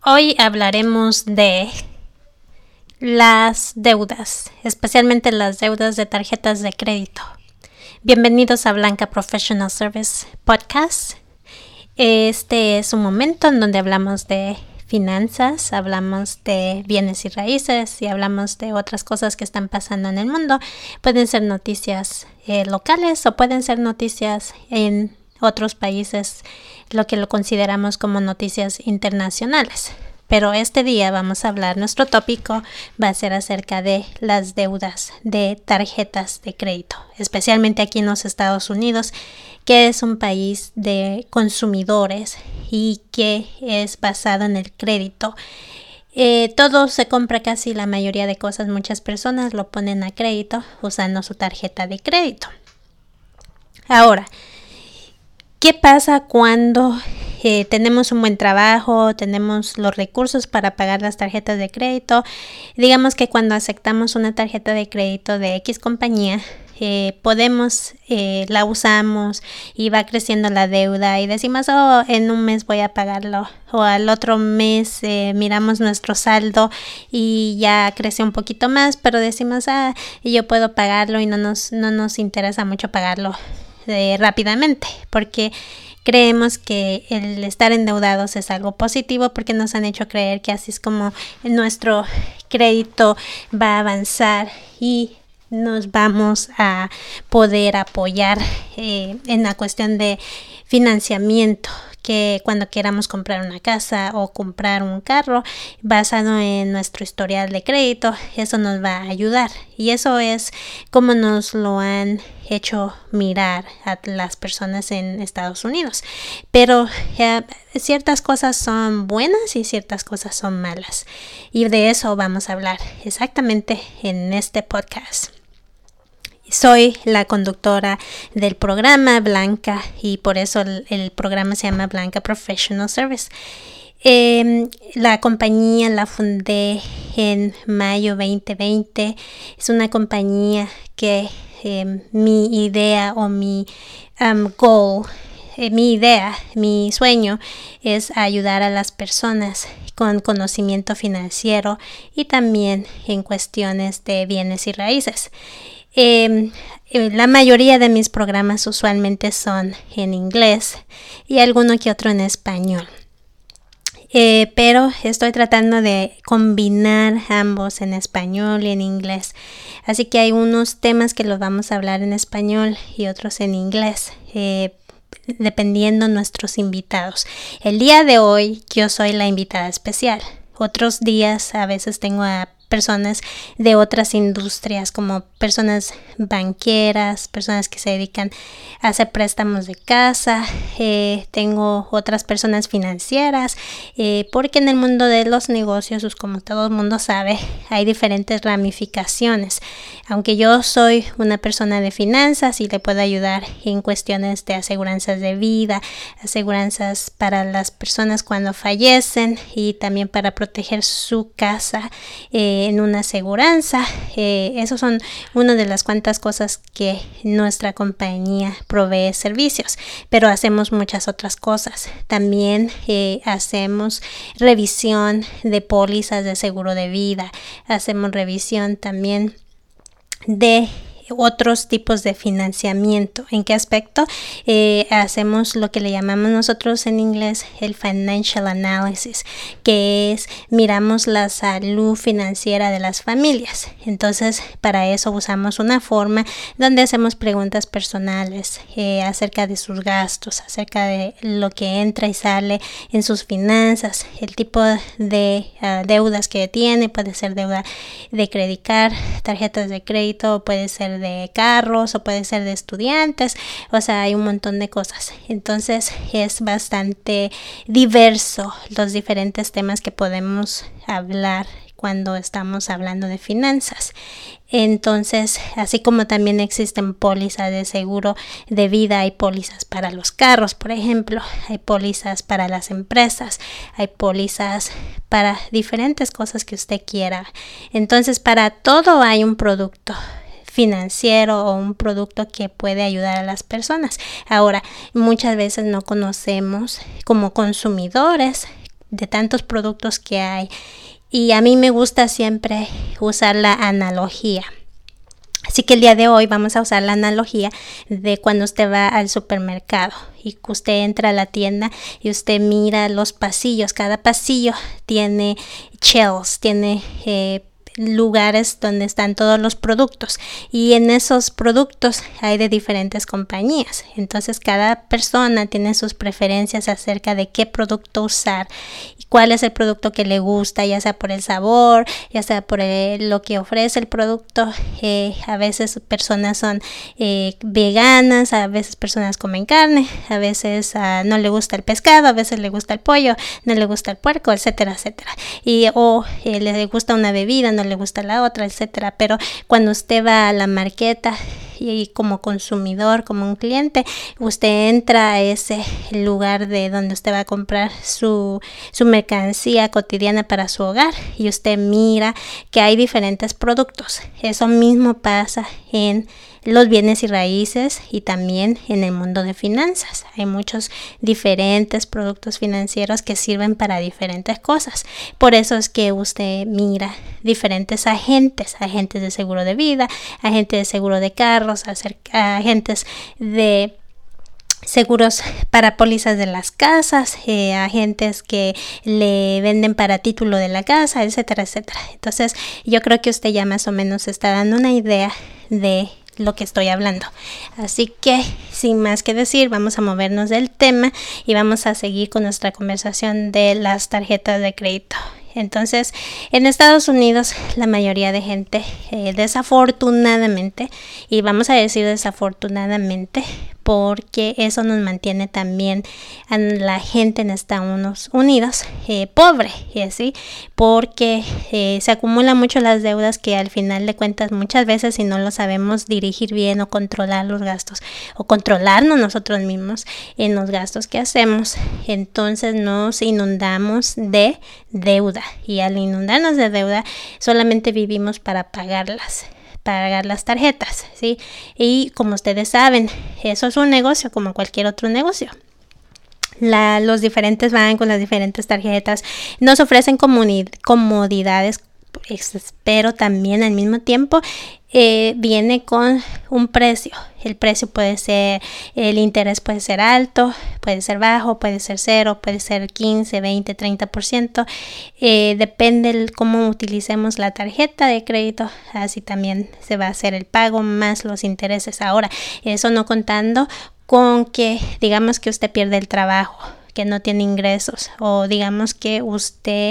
Hoy hablaremos de las deudas, especialmente las deudas de tarjetas de crédito. Bienvenidos a Blanca Professional Service Podcast. Este es un momento en donde hablamos de finanzas, hablamos de bienes y raíces y hablamos de otras cosas que están pasando en el mundo. Pueden ser noticias locales o pueden ser noticias en otros países, lo que lo consideramos como noticias internacionales. Pero este día vamos a hablar, nuestro tópico va a ser acerca de las deudas de tarjetas de crédito, especialmente aquí en los Estados Unidos, que es un país de consumidores y que es basado en el crédito. Todo se compra, casi la mayoría de cosas, muchas personas lo ponen a crédito usando su tarjeta de crédito. Ahora, ¿qué pasa cuando tenemos un buen trabajo, tenemos los recursos para pagar las tarjetas de crédito? Digamos que cuando aceptamos una tarjeta de crédito de X compañía, la usamos y va creciendo la deuda y decimos, en un mes voy a pagarlo, o al otro mes miramos nuestro saldo y ya creció un poquito más, pero decimos, yo puedo pagarlo y no nos interesa mucho pagarlo rápidamente, porque creemos que el estar endeudados es algo positivo, porque nos han hecho creer que así es como nuestro crédito va a avanzar y nos vamos a poder apoyar en la cuestión de financiamiento, que cuando queramos comprar una casa o comprar un carro basado en nuestro historial de crédito, eso nos va a ayudar. Y eso es como nos lo han hecho mirar a las personas en Estados Unidos. Pero ciertas cosas son buenas y ciertas cosas son malas. Y de eso vamos a hablar exactamente en este podcast. Soy la conductora del programa, Blanca, y por eso el programa se llama Blanca Professional Service. La compañía la fundé en mayo 2020. Es una compañía que mi idea o mi goal, mi sueño es ayudar a las personas con conocimiento financiero y también en cuestiones de bienes y raíces. La mayoría de mis programas usualmente son en inglés y alguno que otro en español. Pero estoy tratando de combinar ambos en español y en inglés. Así que hay unos temas que los vamos a hablar en español y otros en inglés, dependiendo nuestros invitados. El día de hoy yo soy la invitada especial. Otros días a veces tengo a personas de otras industrias, como personas banqueras, personas que se dedican a hacer préstamos de casa. Tengo otras personas financieras, porque en el mundo de los negocios, como todo el mundo sabe, hay diferentes ramificaciones. Aunque yo soy una persona de finanzas y le puedo ayudar en cuestiones de aseguranzas de vida, aseguranzas para las personas cuando fallecen y también para proteger su casa en una aseguranza. Esos son una de las cuantas cosas que nuestra compañía provee servicios, pero hacemos muchas otras cosas. También hacemos revisión de pólizas de seguro de vida, hacemos revisión también de otros tipos de financiamiento. ¿En qué aspecto? Hacemos lo que le llamamos nosotros en inglés el financial analysis, que es miramos la salud financiera de las familias. Entonces, para eso usamos una forma donde hacemos preguntas personales acerca de sus gastos, acerca de lo que entra y sale en sus finanzas, el tipo de deudas que tiene. Puede ser deuda de credit card, tarjetas de crédito, puede ser de carros o puede ser de estudiantes, o sea, hay un montón de cosas. Entonces es bastante diverso los diferentes temas que podemos hablar cuando estamos hablando de finanzas. Entonces, así como también existen pólizas de seguro de vida, hay pólizas para los carros, por ejemplo, hay pólizas para las empresas, hay pólizas para diferentes cosas que usted quiera. Entonces, para todo hay un producto financiero o un producto que puede ayudar a las personas. Ahora, muchas veces no conocemos como consumidores de tantos productos que hay. Y a mí me gusta siempre usar la analogía. Así que el día de hoy vamos a usar la analogía de cuando usted va al supermercado y que usted entra a la tienda y usted mira los pasillos. Cada pasillo tiene shelves, tiene lugares donde están todos los productos, y en esos productos hay de diferentes compañías. Entonces cada persona tiene sus preferencias acerca de qué producto usar y cuál es el producto que le gusta, ya sea por el sabor, ya sea por lo que ofrece el producto. A veces personas son veganas, a veces personas comen carne, a veces no le gusta el pescado, a veces le gusta el pollo, no le gusta el puerco, etcétera, etcétera. O le gusta una bebida, no le gusta la otra, etcétera. Pero cuando usted va a la marqueta y como consumidor, como un cliente, usted entra a ese lugar de donde usted va a comprar su mercancía cotidiana para su hogar, y usted mira que hay diferentes productos. Eso mismo pasa en los bienes y raíces y también en el mundo de finanzas. Hay muchos diferentes productos financieros que sirven para diferentes cosas. Por eso es que usted mira diferentes agentes de seguro de vida, agentes de seguro de carros, agentes de seguros para pólizas de las casas, agentes que le venden para título de la casa, etcétera, etcétera. Entonces yo creo que usted ya más o menos se está dando una idea de lo que estoy hablando. Así que sin más que decir, vamos a movernos del tema y vamos a seguir con nuestra conversación de las tarjetas de crédito. Entonces, en Estados Unidos la mayoría de gente desafortunadamente, y vamos a decir desafortunadamente porque eso nos mantiene también a la gente en Estados Unidos pobre, ¿sí? Porque se acumulan mucho las deudas que al final de cuentas muchas veces, si no lo sabemos dirigir bien o controlar los gastos o controlarnos nosotros mismos en los gastos que hacemos, entonces nos inundamos de deuda, y al inundarnos de deuda solamente vivimos para pagar las tarjetas, ¿sí? Y como ustedes saben, eso es un negocio como cualquier otro negocio. Los diferentes bancos, las diferentes tarjetas nos ofrecen comodidades, pero también al mismo tiempo viene con un precio. El precio puede ser, el interés puede ser alto, puede ser bajo, puede ser 0, puede ser 15, 20, 30%. Depende de cómo utilicemos la tarjeta de crédito, así también se va a hacer el pago más los intereses. Ahora, eso no contando con que digamos que usted pierde el trabajo, que no tiene ingresos, o digamos que usted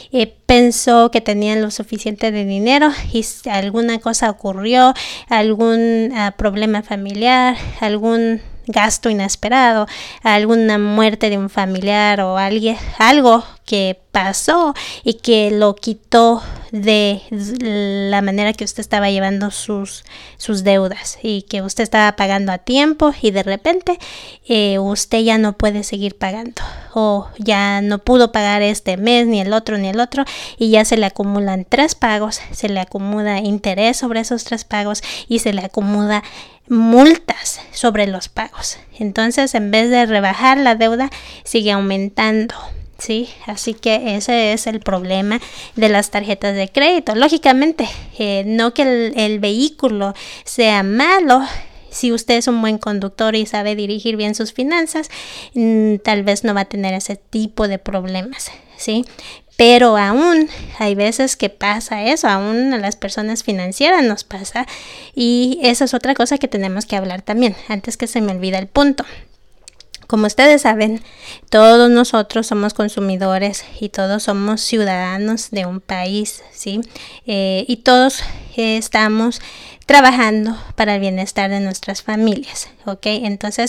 pensó que tenía lo suficiente de dinero y alguna cosa ocurrió, algún problema familiar, algún gasto inesperado, alguna muerte de un familiar o algo que pasó y que lo quitó de la manera que usted estaba llevando sus deudas, y que usted estaba pagando a tiempo y de repente usted ya no puede seguir pagando, o ya no pudo pagar este mes ni el otro y ya se le acumulan 3 pagos, se le acumula interés sobre esos 3 pagos y se le acumula multas sobre los pagos. Entonces, en vez de rebajar la deuda, sigue aumentando, ¿sí? Así que ese es el problema de las tarjetas de crédito. Lógicamente, no que el vehículo sea malo. Si usted es un buen conductor y sabe dirigir bien sus finanzas, tal vez no va a tener ese tipo de problemas, ¿sí? Pero aún hay veces que pasa eso, aún a las personas financieras nos pasa, y esa es otra cosa que tenemos que hablar también, antes que se me olvide el punto. Como ustedes saben, todos nosotros somos consumidores y todos somos ciudadanos de un país, ¿sí? Y todos estamos trabajando para el bienestar de nuestras familias, ¿ok? Entonces,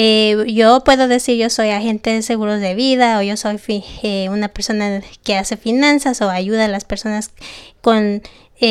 yo puedo decir yo soy agente de seguros de vida, o yo soy una persona que hace finanzas o ayuda a las personas con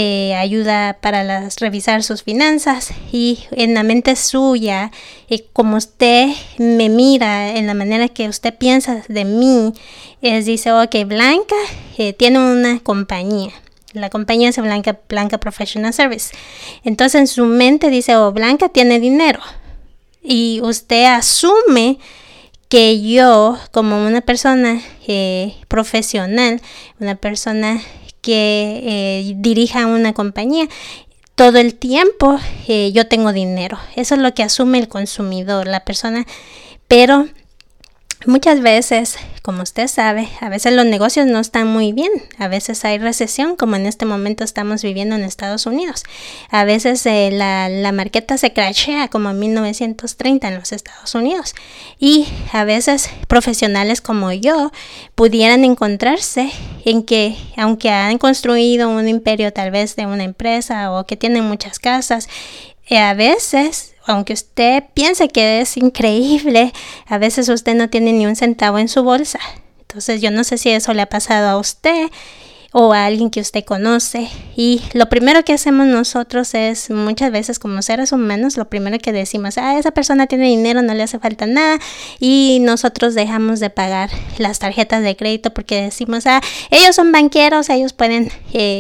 ayuda para revisar sus finanzas, y en la mente suya, como usted me mira, en la manera que usted piensa de mí, dice, ok, Blanca tiene una compañía. La compañía es Blanca Professional Service. Entonces en su mente dice, Blanca tiene dinero. Y usted asume que yo, como una persona profesional, una persona que dirija una compañía, todo el tiempo yo tengo dinero. Eso es lo que asume el consumidor, la persona. Pero muchas veces, como usted sabe, a veces los negocios no están muy bien. A veces hay recesión, como en este momento estamos viviendo en Estados Unidos. A veces la marqueta se crashea, como en 1930 en los Estados Unidos. Y a veces profesionales como yo pudieran encontrarse en que, aunque han construido un imperio tal vez de una empresa o que tienen muchas casas, a veces, aunque usted piense que es increíble, a veces usted no tiene ni un centavo en su bolsa. Entonces yo no sé si eso le ha pasado a usted o a alguien que usted conoce. Y lo primero que hacemos nosotros es, muchas veces como seres humanos, lo primero que decimos, esa persona tiene dinero, no le hace falta nada. Y nosotros dejamos de pagar las tarjetas de crédito porque decimos, ellos son banqueros, ellos pueden...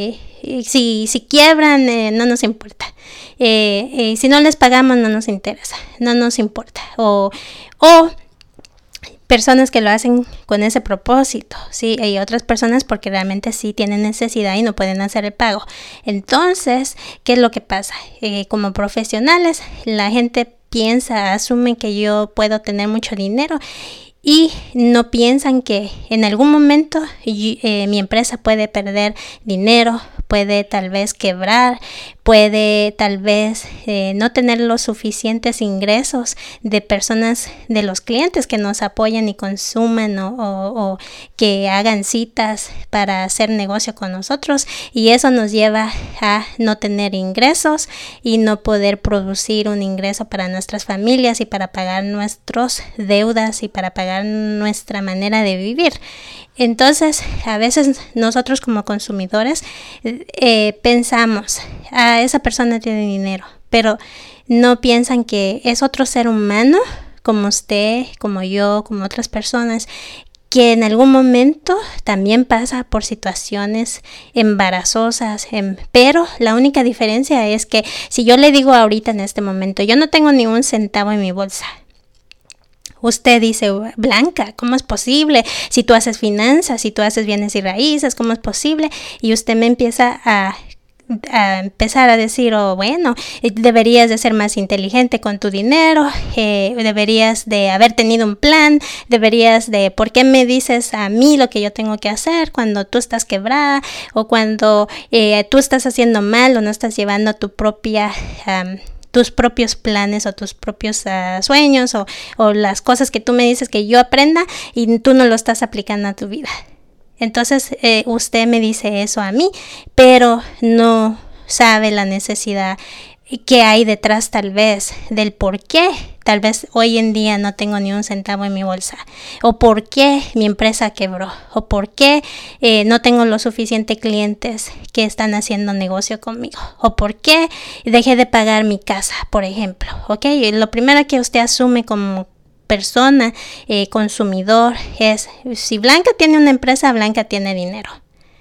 Si quiebran, no nos importa. Si no les pagamos, no nos interesa, no nos importa. O personas que lo hacen con ese propósito, ¿sí? Y otras personas porque realmente sí tienen necesidad y no pueden hacer el pago. Entonces, ¿qué es lo que pasa? Como profesionales, la gente piensa, asume que yo puedo tener mucho dinero y no piensan que en algún momento mi empresa puede perder dinero, puede tal vez quebrar, puede tal vez no tener los suficientes ingresos de personas, de los clientes que nos apoyan y consuman o que hagan citas para hacer negocio con nosotros, y eso nos lleva a no tener ingresos y no poder producir un ingreso para nuestras familias y para pagar nuestras deudas y para pagar nuestra manera de vivir. Entonces, a veces nosotros como consumidores pensamos, esa persona tiene dinero, pero no piensan que es otro ser humano, como usted, como yo, como otras personas, que en algún momento también pasa por situaciones embarazosas, pero la única diferencia es que si yo le digo ahorita en este momento, yo no tengo ni un centavo en mi bolsa, usted dice, Blanca, ¿cómo es posible? Si tú haces finanzas, si tú haces bienes y raíces, ¿cómo es posible? Y usted me empieza a empezar a decir, bueno, deberías de ser más inteligente con tu dinero, deberías de haber tenido un plan, deberías de, ¿por qué me dices a mí lo que yo tengo que hacer cuando tú estás quebrada o cuando tú estás haciendo mal o no estás llevando tu propia... tus propios planes o tus propios sueños o las cosas que tú me dices que yo aprenda y tú no lo estás aplicando a tu vida? Entonces usted me dice eso a mí, pero no sabe la necesidad que hay detrás tal vez del por qué tal vez hoy en día no tengo ni un centavo en mi bolsa, o por qué mi empresa quebró, o por qué no tengo los suficientes clientes que están haciendo negocio conmigo, o por qué dejé de pagar mi casa, por ejemplo. ¿Okay? Lo primero que usted asume como persona, consumidor, es si Blanca tiene una empresa, Blanca tiene dinero.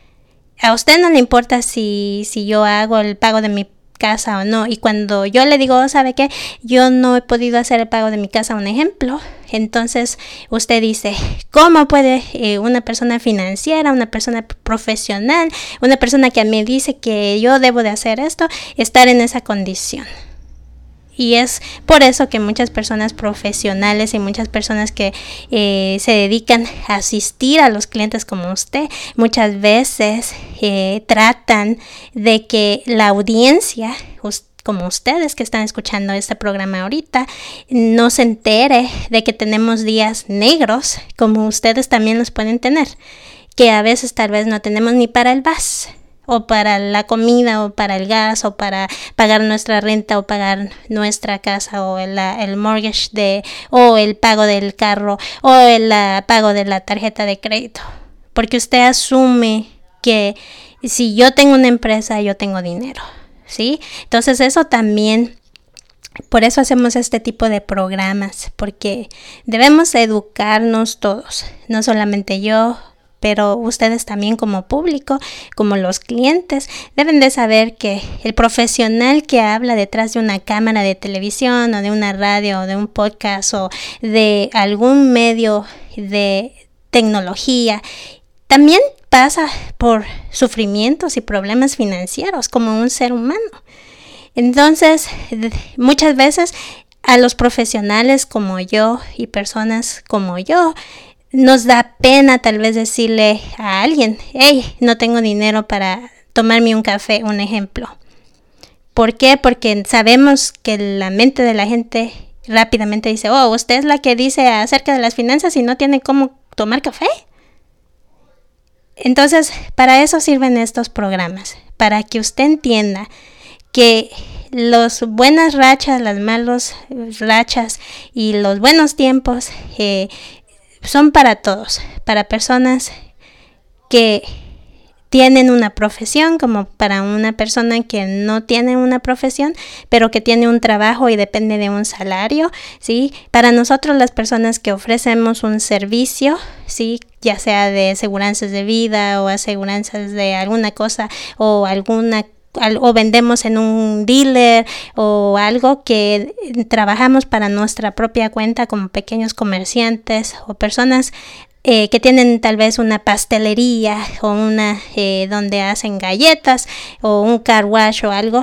A usted no le importa si yo hago el pago de mi casa o no, y cuando yo le digo, ¿sabe qué? Yo no he podido hacer el pago de mi casa, un ejemplo, entonces usted dice, ¿cómo puede una persona financiera, una persona profesional, una persona que me dice que yo debo de hacer esto, estar en esa condición? Y es por eso que muchas personas profesionales y muchas personas que se dedican a asistir a los clientes como usted, muchas veces tratan de que la audiencia, como ustedes que están escuchando este programa ahorita, no se entere de que tenemos días negros, como ustedes también los pueden tener, que a veces tal vez no tenemos ni para el gas, o para la comida, o para el gas, o para pagar nuestra renta, o pagar nuestra casa, o el mortgage o el pago del carro, o el pago de la tarjeta de crédito. Porque usted asume que si yo tengo una empresa, yo tengo dinero, ¿sí? Entonces eso también, por eso hacemos este tipo de programas, porque debemos educarnos todos, no solamente yo, pero ustedes también como público, como los clientes, deben de saber que el profesional que habla detrás de una cámara de televisión o de una radio o de un podcast o de algún medio de tecnología, también pasa por sufrimientos y problemas financieros como un ser humano. Entonces, muchas veces a los profesionales como yo y personas como yo, nos da pena tal vez decirle a alguien, hey, no tengo dinero para tomarme un café, un ejemplo. ¿Por qué? Porque sabemos que la mente de la gente rápidamente dice, oh, usted es la que dice acerca de las finanzas y no tiene cómo tomar café. Entonces, para eso sirven estos programas, para que usted entienda que las buenas rachas, las malas rachas y los buenos tiempos son para todos, para personas que tienen una profesión, como para una persona que no tiene una profesión, pero que tiene un trabajo y depende de un salario, ¿sí? Para nosotros las personas que ofrecemos un servicio, ¿sí? Ya sea de aseguranzas de vida o aseguranzas de alguna cosa o vendemos en un dealer o algo, que trabajamos para nuestra propia cuenta como pequeños comerciantes o personas que tienen tal vez una pastelería o una donde hacen galletas o un car wash o algo.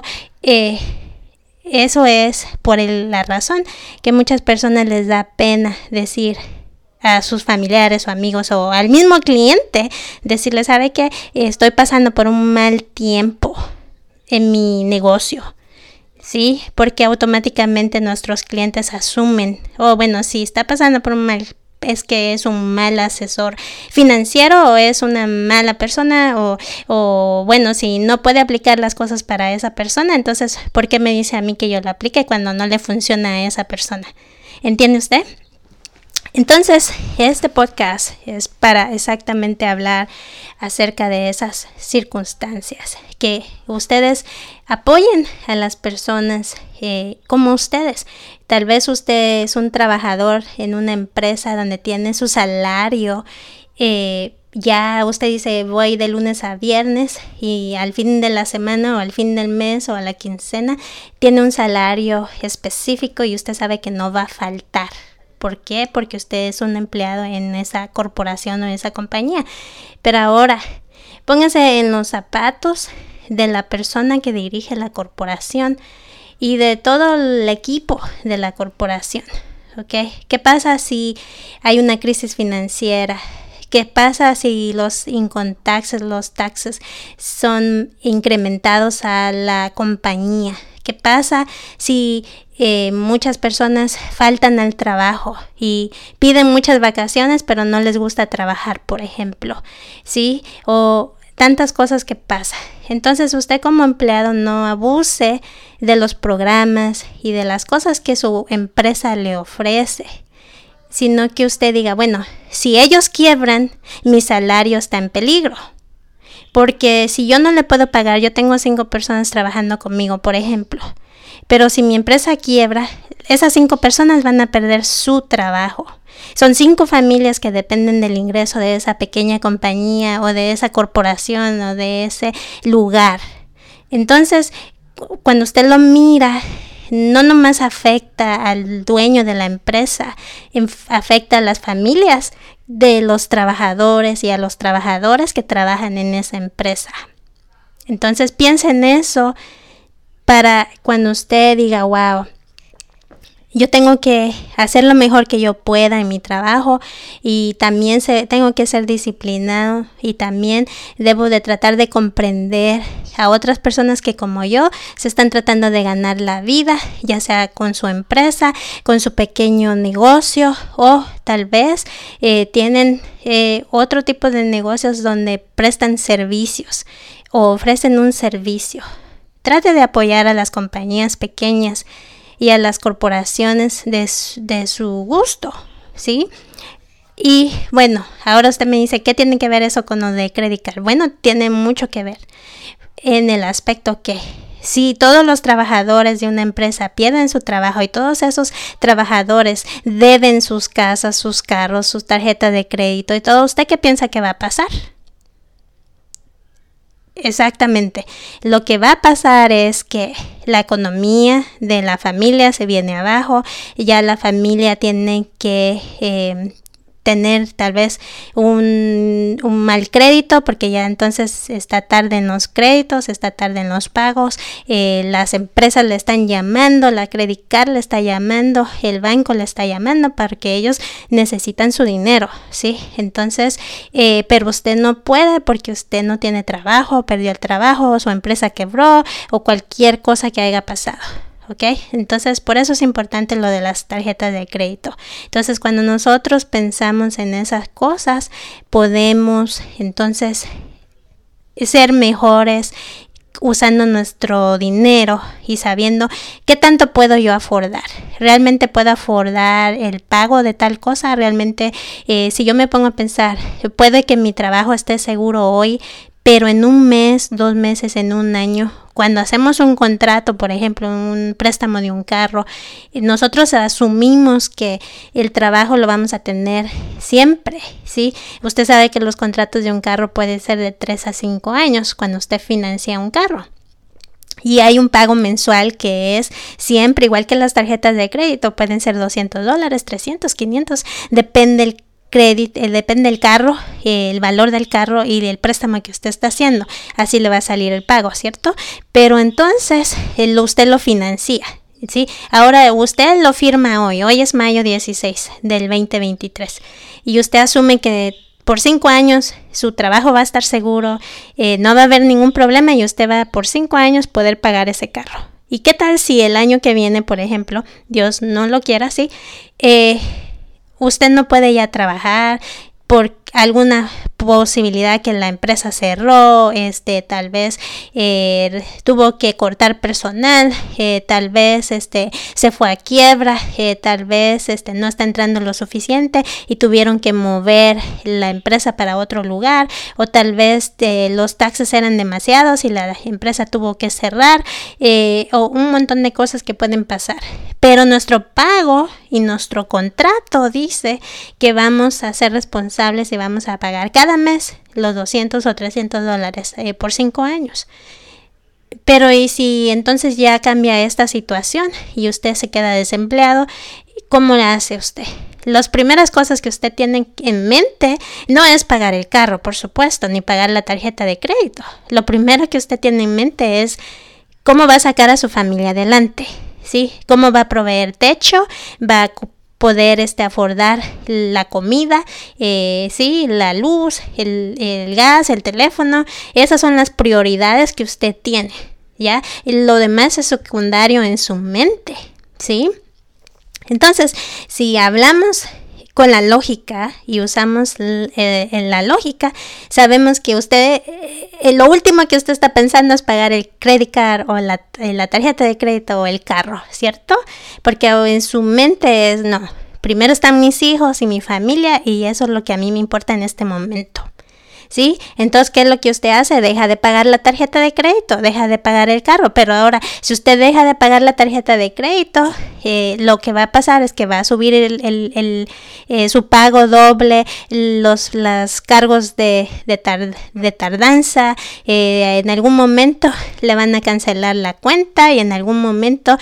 Eso es por la razón que muchas personas les da pena decir a sus familiares o amigos o al mismo cliente, decirle, ¿sabe qué? Estoy pasando por un mal tiempo en mi negocio, ¿sí? Porque automáticamente nuestros clientes asumen, si está pasando por un mal, es que es un mal asesor financiero o es una mala persona o si no puede aplicar las cosas para esa persona, entonces, ¿por qué me dice a mí que yo lo aplique cuando no le funciona a esa persona? ¿Entiende usted? Entonces, este podcast es para exactamente hablar acerca de esas circunstancias, que ustedes apoyen a las personas como ustedes. Tal vez usted es un trabajador en una empresa donde tiene su salario, ya usted dice voy de lunes a viernes y al fin de la semana o al fin del mes o a la quincena tiene un salario específico y usted sabe que no va a faltar. ¿Por qué? Porque usted es un empleado en esa corporación o esa compañía. Pero ahora, póngase en los zapatos de la persona que dirige la corporación y de todo el equipo de la corporación. ¿Ok? ¿Qué pasa si hay una crisis financiera? ¿Qué pasa si los income taxes, los taxes son incrementados a la compañía? ¿Qué pasa si muchas personas faltan al trabajo y piden muchas vacaciones pero no les gusta trabajar, por ejemplo? ¿Sí? O tantas cosas que pasan. Entonces usted como empleado no abuse de los programas y de las cosas que su empresa le ofrece, sino que usted diga, bueno, si ellos quiebran, mi salario está en peligro. Porque si yo no le puedo pagar, yo tengo 5 personas trabajando conmigo, por ejemplo. Pero si mi empresa quiebra, esas 5 personas van a perder su trabajo. Son 5 familias que dependen del ingreso de esa pequeña compañía o de esa corporación o de ese lugar. Entonces, cuando usted lo mira, no nomás afecta al dueño de la empresa, afecta a las familias de los trabajadores y a los trabajadores que trabajan en esa empresa. Entonces piense en eso para cuando usted diga, wow, yo tengo que hacer lo mejor que yo pueda en mi trabajo y también tengo que ser disciplinado y también debo de tratar de comprender a otras personas que como yo se están tratando de ganar la vida, ya sea con su empresa, con su pequeño negocio o tal vez tienen otro tipo de negocios donde prestan servicios o ofrecen un servicio. Trate de apoyar a las compañías pequeñas y a las corporaciones de su gusto, ¿sí? Y bueno, ahora usted me dice, ¿qué tiene que ver eso con lo de Credit Card? Bueno, tiene mucho que ver en el aspecto que Si todos los trabajadores de una empresa pierden su trabajo y todos esos trabajadores deben sus casas, sus carros, sus tarjetas de crédito y todo, ¿usted qué piensa que va a pasar? Exactamente. Lo que va a pasar es que la economía de la familia se viene abajo, ya la familia tiene que tener tal vez un mal crédito porque ya entonces está tarde en los créditos, está tarde en los pagos, las empresas le están llamando, la Credit Card le está llamando, el banco le está llamando porque ellos necesitan su dinero, ¿sí? Entonces, pero usted no puede porque usted no tiene trabajo, perdió el trabajo, su empresa quebró o cualquier cosa que haya pasado. ¿Ok? Entonces, por eso es importante lo de las tarjetas de crédito. Entonces, cuando nosotros pensamos en esas cosas, podemos entonces ser mejores usando nuestro dinero y sabiendo qué tanto puedo yo afordar. ¿Realmente puedo afordar el pago de tal cosa? Realmente, si yo me pongo a pensar, puede que mi trabajo esté seguro hoy, pero en un mes, 2 meses, en un año, cuando hacemos un contrato, por ejemplo, un préstamo de un carro, nosotros asumimos que el trabajo lo vamos a tener siempre, ¿sí? Usted sabe que los contratos de un carro pueden ser de 3 a 5 años cuando usted financia un carro. Y hay un pago mensual que es siempre, igual que las tarjetas de crédito, pueden ser $200, 300, 500, depende depende del carro, el valor del carro y del préstamo que usted está haciendo. Así le va a salir el pago, ¿cierto? Pero entonces usted lo financia, ¿sí? Ahora usted lo firma hoy es mayo 16 del 2023 y usted asume que por 5 años su trabajo va a estar seguro, no va a haber ningún problema y usted va por 5 años poder pagar ese carro. ¿Y qué tal si el año que viene, por ejemplo, Dios no lo quiera así, usted no puede ya trabajar por alguna posibilidad que la empresa cerró, tal vez tuvo que cortar personal, tal vez se fue a quiebra, tal vez no está entrando lo suficiente y tuvieron que mover la empresa para otro lugar, o tal vez los taxes eran demasiados y la empresa tuvo que cerrar, o un montón de cosas que pueden pasar. Pero nuestro pago y nuestro contrato dice que vamos a ser responsables y vamos a pagar cada mes los $200 o $300 por 5 años. Pero ¿y si entonces ya cambia esta situación y usted se queda desempleado? ¿Cómo le hace usted? Las primeras cosas que usted tiene en mente no es pagar el carro, por supuesto, ni pagar la tarjeta de crédito. Lo primero que usted tiene en mente es cómo va a sacar a su familia adelante, ¿sí? Cómo va a proveer techo, va a poder afordar la comida, sí, la luz, el gas, el teléfono. Esas son las prioridades que usted tiene, ¿ya? Y lo demás es secundario en su mente, ¿sí? Entonces, si hablamos con la lógica y usamos la lógica, sabemos que usted, lo último que usted está pensando es pagar el credit card o la tarjeta de crédito o el carro, ¿cierto? Porque en su mente es, no, primero están mis hijos y mi familia y eso es lo que a mí me importa en este momento, ¿sí? Entonces, ¿qué es lo que usted hace? Deja de pagar la tarjeta de crédito, deja de pagar el carro, pero ahora, si usted deja de pagar la tarjeta de crédito, lo que va a pasar es que va a subir su pago doble, los cargos de tardanza, en algún momento le van a cancelar la cuenta y en algún momento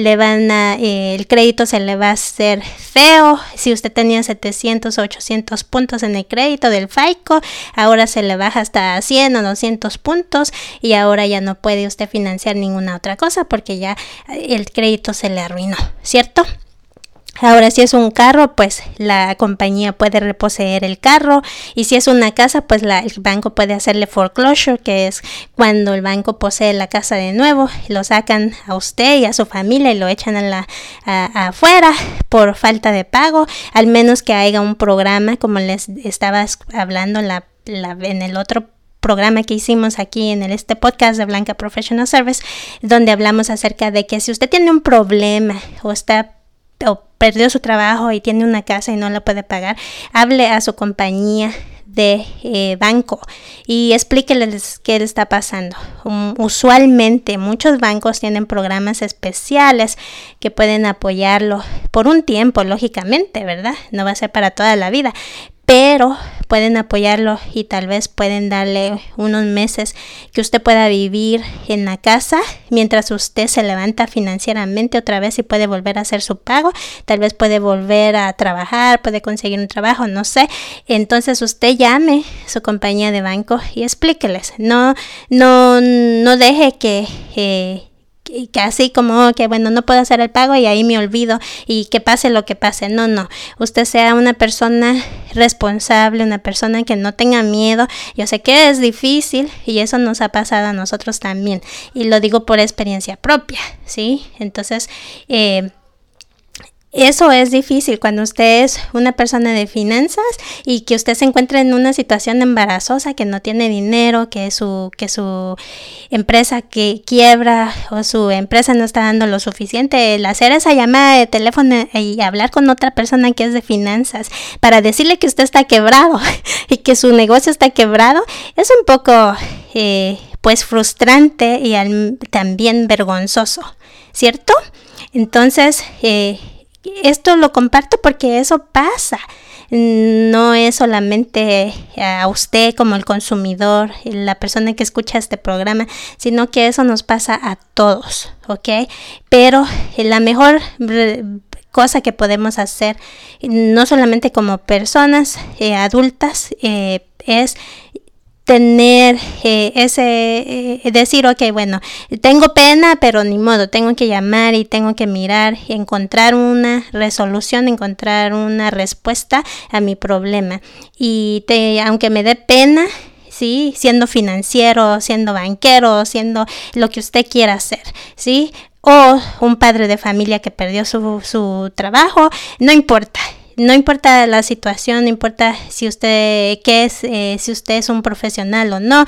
el crédito se le va a hacer feo. Si usted tenía 700 o 800 puntos en el crédito del FICO, ahora se le baja hasta 100 o 200 puntos y ahora ya no puede usted financiar ninguna otra cosa porque ya el crédito se le arruinó, ¿cierto? Ahora, si es un carro, pues la compañía puede reposeer el carro, y si es una casa, pues el banco puede hacerle foreclosure, que es cuando el banco posee la casa de nuevo, lo sacan a usted y a su familia y lo echan afuera por falta de pago, al menos que haya un programa, como les estaba hablando en el otro programa que hicimos aquí en este podcast de Blanca Professional Service, donde hablamos acerca de que si usted tiene un problema o perdió su trabajo y tiene una casa y no la puede pagar, hable a su compañía de banco y explíqueles qué le está pasando. Usualmente muchos bancos tienen programas especiales que pueden apoyarlo por un tiempo, lógicamente, ¿verdad? No va a ser para toda la vida, pero pueden apoyarlo y tal vez pueden darle unos meses que usted pueda vivir en la casa mientras usted se levanta financieramente otra vez y puede volver a hacer su pago, tal vez puede volver a trabajar, puede conseguir un trabajo, no sé. Entonces usted llame a su compañía de banco y explíqueles, no deje que así como que bueno, no puedo hacer el pago y ahí me olvido y que pase lo que pase. No, usted sea una persona responsable, una persona que no tenga miedo. Yo sé que es difícil y eso nos ha pasado a nosotros también y lo digo por experiencia propia, ¿sí? Entonces eso es difícil cuando usted es una persona de finanzas y que usted se encuentra en una situación embarazosa, que no tiene dinero, que su empresa que quiebra o su empresa no está dando lo suficiente. El hacer esa llamada de teléfono y hablar con otra persona que es de finanzas para decirle que usted está quebrado y que su negocio está quebrado es un poco pues frustrante y también vergonzoso, ¿cierto? Entonces esto lo comparto porque eso pasa. No es solamente a usted como el consumidor, la persona que escucha este programa, sino que eso nos pasa a todos, ¿ok? Pero la mejor cosa que podemos hacer, no solamente como personas adultas, es tener decir, ok, bueno, tengo pena, pero ni modo, tengo que llamar y tengo que mirar y encontrar una resolución, encontrar una respuesta a mi problema. Y aunque me dé pena, ¿sí? Siendo financiero, siendo banquero, siendo lo que usted quiera hacer, ¿sí? O un padre de familia que perdió su trabajo, no importa. No importa la situación, no importa si usted si usted es un profesional o no,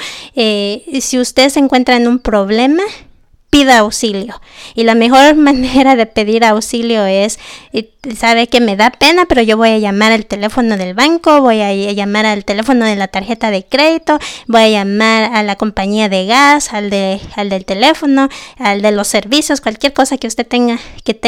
si usted se encuentra en un problema, pida auxilio. Y la mejor manera de pedir auxilio es, sabe que me da pena, pero yo voy a llamar al teléfono del banco, voy a llamar al teléfono de la tarjeta de crédito, voy a llamar a la compañía de gas, al del teléfono, al de los servicios, cualquier cosa que usted tenga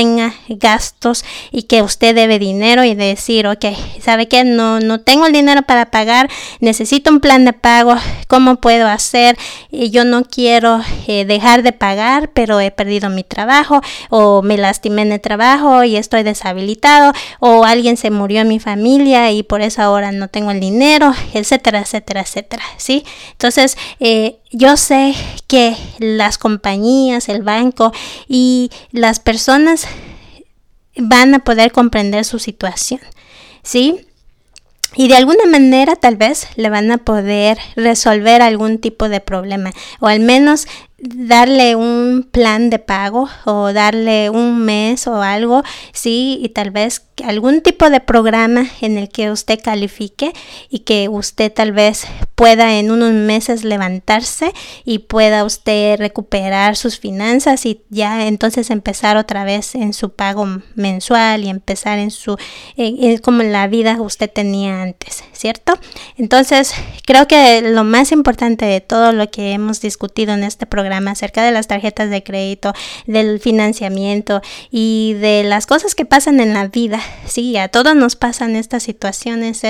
gastos y que usted debe dinero, y decir, ok, sabe que no tengo el dinero para pagar, necesito un plan de pago, ¿cómo puedo hacer? Yo no quiero dejar de pagar, pero he perdido mi trabajo, o me lastimé en el trabajo y estoy deshabilitado, o alguien se murió en mi familia y por eso ahora no tengo el dinero, etcétera, etcétera, etcétera, ¿sí? Entonces, yo sé que las compañías, el banco y las personas van a poder comprender su situación, ¿sí? Y de alguna manera tal vez le van a poder resolver algún tipo de problema, o al menos darle un plan de pago o darle un mes o algo, sí, y tal vez algún tipo de programa en el que usted califique y que usted tal vez pueda en unos meses levantarse y pueda usted recuperar sus finanzas y ya entonces empezar otra vez en su pago mensual y empezar en su como la vida que usted tenía antes, ¿cierto? Entonces creo que lo más importante de todo lo que hemos discutido en este programa acerca de las tarjetas de crédito, del financiamiento y de las cosas que pasan en la vida, sí, a todos nos pasan estas situaciones,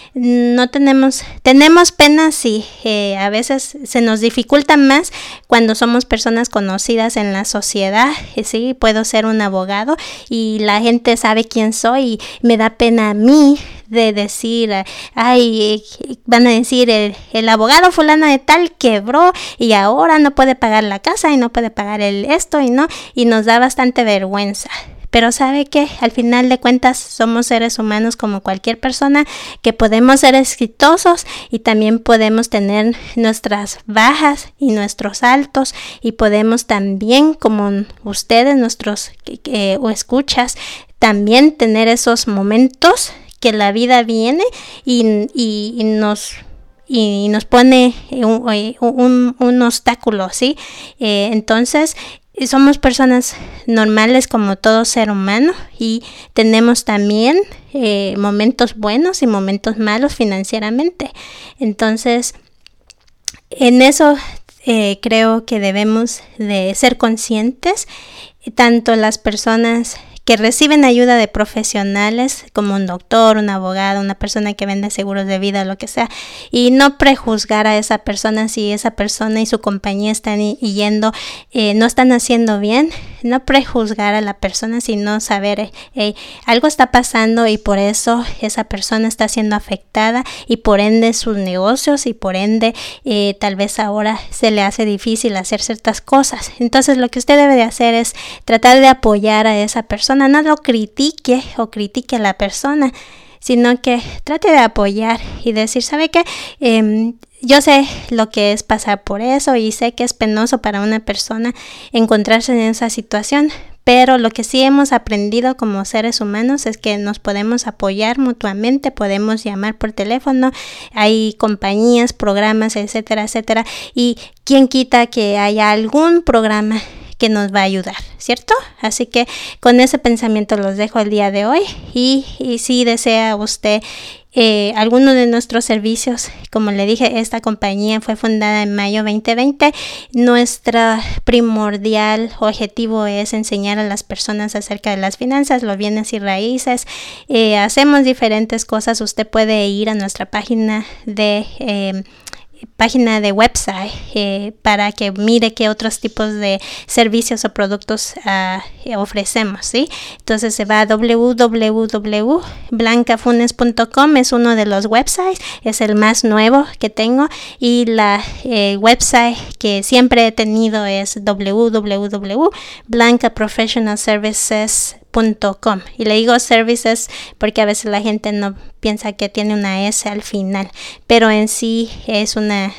tenemos pena, sí, a veces se nos dificulta más cuando somos personas conocidas en la sociedad, sí, puedo ser un abogado y la gente sabe quién soy y me da pena a mí de decir, van a decir el abogado fulano de tal quebró y ahora no puede pagar la casa y no puede pagar esto y nos da bastante vergüenza. Pero sabe que al final de cuentas somos seres humanos como cualquier persona, que podemos ser exitosos y también podemos tener nuestras bajas y nuestros altos, y podemos también, como ustedes, nuestros o escuchas, también tener esos momentos que la vida viene y nos pone un obstáculo, ¿sí? Entonces somos personas normales como todo ser humano y tenemos también momentos buenos y momentos malos financieramente. Entonces, en eso creo que debemos de ser conscientes, tanto las personas que reciben ayuda de profesionales como un doctor, un abogado, una persona que vende seguros de vida, lo que sea, y no prejuzgar a esa persona si esa persona y su compañía están yendo, no están haciendo bien, no prejuzgar a la persona, sino saber algo está pasando y por eso esa persona está siendo afectada y por ende sus negocios y por ende tal vez ahora se le hace difícil hacer ciertas cosas. Entonces lo que usted debe de hacer es tratar de apoyar a esa persona. No lo critique o critique a la persona, sino que trate de apoyar y decir, ¿sabe qué? Yo sé lo que es pasar por eso y sé que es penoso para una persona encontrarse en esa situación, pero lo que sí hemos aprendido como seres humanos es que nos podemos apoyar mutuamente, podemos llamar por teléfono, hay compañías, programas, etcétera, etcétera, y quién quita que haya algún programa que nos va a ayudar, ¿cierto? Así que con ese pensamiento los dejo el día de hoy y si desea usted alguno de nuestros servicios, como le dije, esta compañía fue fundada en mayo 2020. Nuestro primordial objetivo es enseñar a las personas acerca de las finanzas, los bienes y raíces. Hacemos diferentes cosas. Usted puede ir a nuestra página de website para que mire qué otros tipos de servicios o productos ofrecemos, ¿sí? Entonces se va a www.blancafunes.com, es uno de los websites, es el más nuevo que tengo, y la website que siempre he tenido es www.blancaprofessionalservices.com. Y le digo services porque a veces la gente no piensa que tiene una S al final, pero en sí es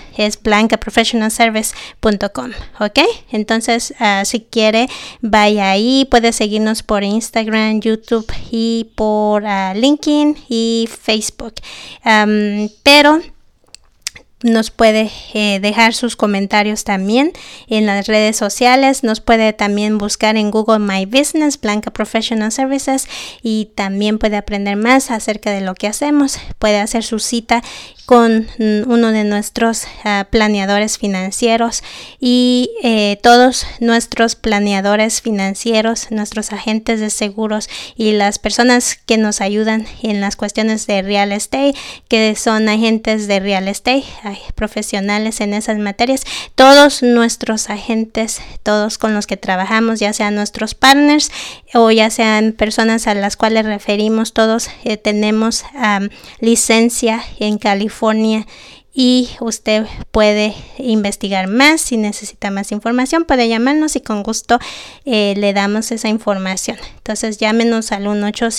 blancaprofessionalservice.com, ¿ok? Entonces si quiere vaya ahí, puede seguirnos por Instagram, YouTube y por LinkedIn y Facebook, pero nos puede dejar sus comentarios también en las redes sociales. Nos puede también buscar en Google My Business, Blanca Professional Services, y también puede aprender más acerca de lo que hacemos. Puede hacer su cita con uno de nuestros planeadores financieros, y todos nuestros planeadores financieros, nuestros agentes de seguros y las personas que nos ayudan en las cuestiones de real estate, que son agentes de real estate, profesionales en esas materias, todos nuestros agentes, todos con los que trabajamos, ya sean nuestros partners o ya sean personas a las cuales referimos, todos tenemos licencia en California, y usted puede investigar más. Si necesita más información puede llamarnos y con gusto le damos esa información. Entonces llámenos al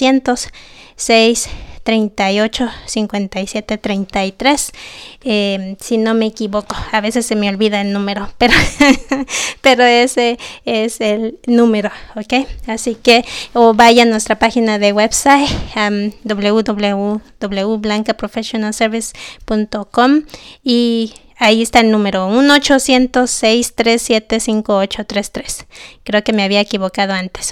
1-800-638-5733, si no me equivoco, a veces se me olvida el número, pero ese es el número, ¿ok? Así que o vaya a nuestra página de website, www.blancaprofessionalservice.com, y ahí está el número 1-800-637-5833. Creo que me había equivocado antes.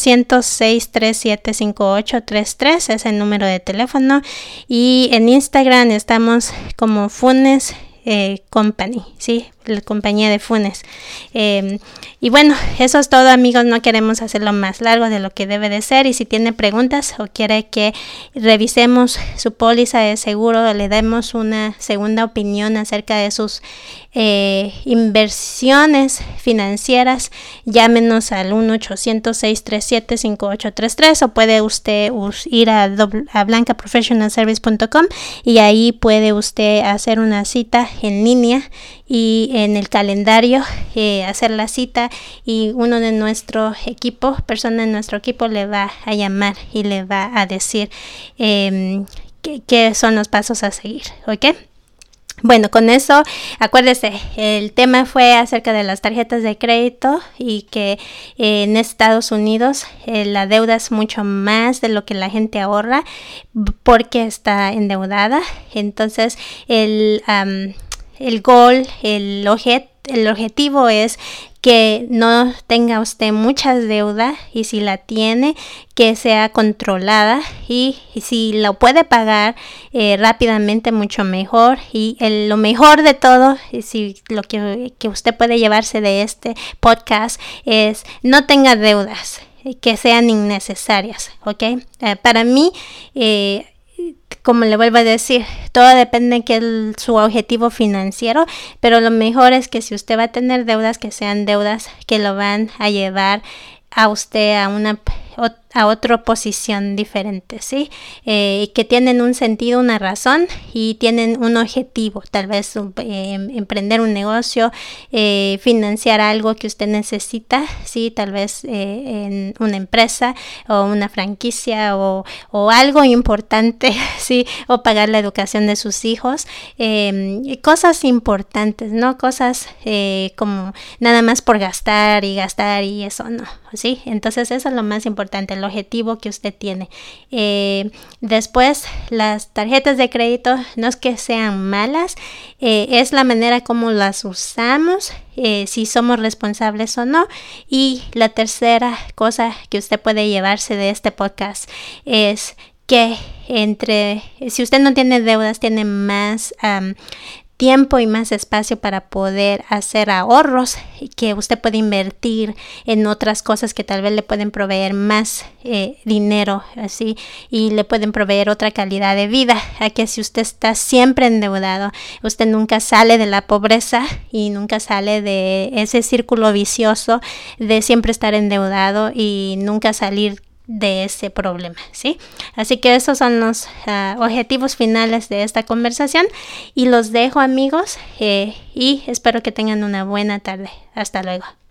1-800-637-5833 es el número de teléfono. Y en Instagram estamos como Funes Company, ¿sí? La compañía de Funes. Y bueno, eso es todo, amigos. No queremos hacerlo más largo de lo que debe de ser. Y si tiene preguntas o quiere que revisemos su póliza de seguro, le demos una segunda opinión acerca de sus inversiones financieras, llámenos al 1-800-637-5833, o puede usted ir a blancaprofessionalservice.com y ahí puede usted hacer una cita en línea y en el calendario hacer la cita, y uno de nuestro equipo, persona de nuestro equipo, le va a llamar y le va a decir qué son los pasos a seguir, ¿ok? Bueno, con eso, acuérdese, el tema fue acerca de las tarjetas de crédito y que en Estados Unidos la deuda es mucho más de lo que la gente ahorra porque está endeudada. Entonces, el el objetivo es que no tenga usted muchas deudas, y si la tiene, que sea controlada, y si lo puede pagar rápidamente, mucho mejor. Y lo mejor de todo, si lo que usted puede llevarse de este podcast es no tenga deudas que sean innecesarias, ¿ok? Para mí, como le vuelvo a decir, todo depende de su objetivo financiero, pero lo mejor es que si usted va a tener deudas, que sean deudas que lo van a llevar a usted a otra posición diferente, ¿sí? Que tienen un sentido, una razón, y tienen un objetivo, tal vez emprender un negocio, financiar algo que usted necesita, ¿sí? Tal vez en una empresa o una franquicia o algo importante, ¿sí? O pagar la educación de sus hijos, cosas importantes, no cosas como nada más por gastar y eso, no, ¿sí? Entonces eso es lo más importante, el objetivo que usted tiene. Después, las tarjetas de crédito no es que sean malas, es la manera como las usamos, si somos responsables o no. Y la tercera cosa que usted puede llevarse de este podcast es que si usted no tiene deudas, tiene más tiempo y más espacio para poder hacer ahorros que usted puede invertir en otras cosas que tal vez le pueden proveer más dinero, así, y le pueden proveer otra calidad de vida. A que si usted está siempre endeudado, usted nunca sale de la pobreza y nunca sale de ese círculo vicioso de siempre estar endeudado y nunca salir de ese problema, ¿sí? Así que esos son los objetivos finales de esta conversación, y los dejo, amigos, y espero que tengan una buena tarde. Hasta luego.